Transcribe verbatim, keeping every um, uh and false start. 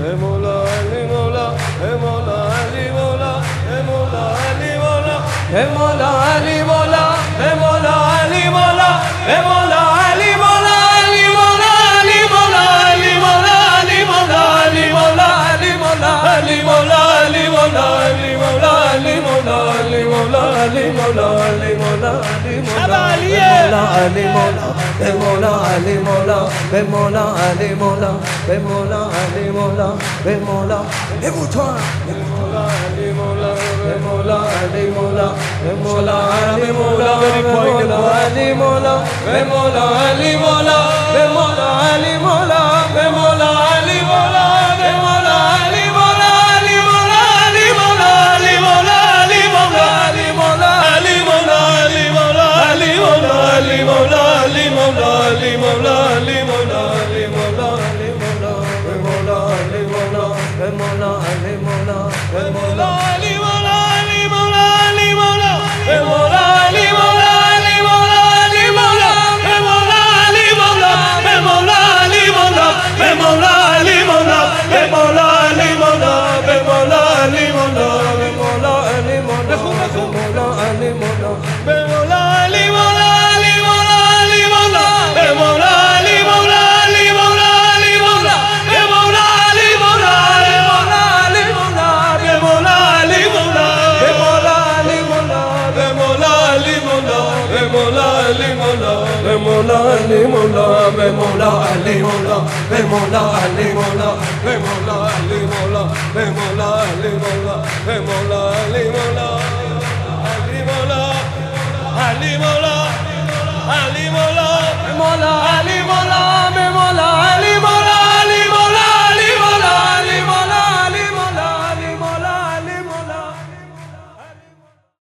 مولا علی مولا مولا علی مولا مولا علی مولا مولا علی مولا مولا علی مولا مولا علی مولا علی مولا علی مولا علی مولا علی مولا علی مولا علی مولا علی مولا علی مولا علی مولا علی مولا علی مولا علی مولا علی مولا علی مولا علی مولا به مولا علی مولا به مولا علی مولا به مولا علی مولا به مولا بگو تو به مولا علی مولا به مولا علی مولا به مولا علی مولا به مولا علی مولا به مولا علی مولا به مولا علی مولا به مولا علی مولا به مولا علی مولا علی مولا علی مولا علی مولا علی مولا علی مولا علی مولا علی مولا علی مولا علی مولا علی مولا علی مولا علی مولا علی مولا علی مولا به مولا علی مولا به مولا علی مولا به مولا علی مولا علی مولا علی مولا به مولا علی مولا علی مولا علی مولا به مولا علی مولا به مولا علی مولا به مولا علی مولا به مولا علی مولا به مولا علی مولا به مولا علی مولا به مولا علی مولا به مولا علی مولا علی مولا علی مولا به مولا علی مولا علی مولا علی مولا به مولا علی مولا علی مولا علی مولا به مولا علی مولا به مولا علی مولا به مولا علی مولا به مولا علی مولا به مولا علی مولا به مولا علی مولا به مولا علی مولا به مولا علی مولا به مولا علی مولا به مولا علی مولا علی مولا علی مولا علی مولا مولا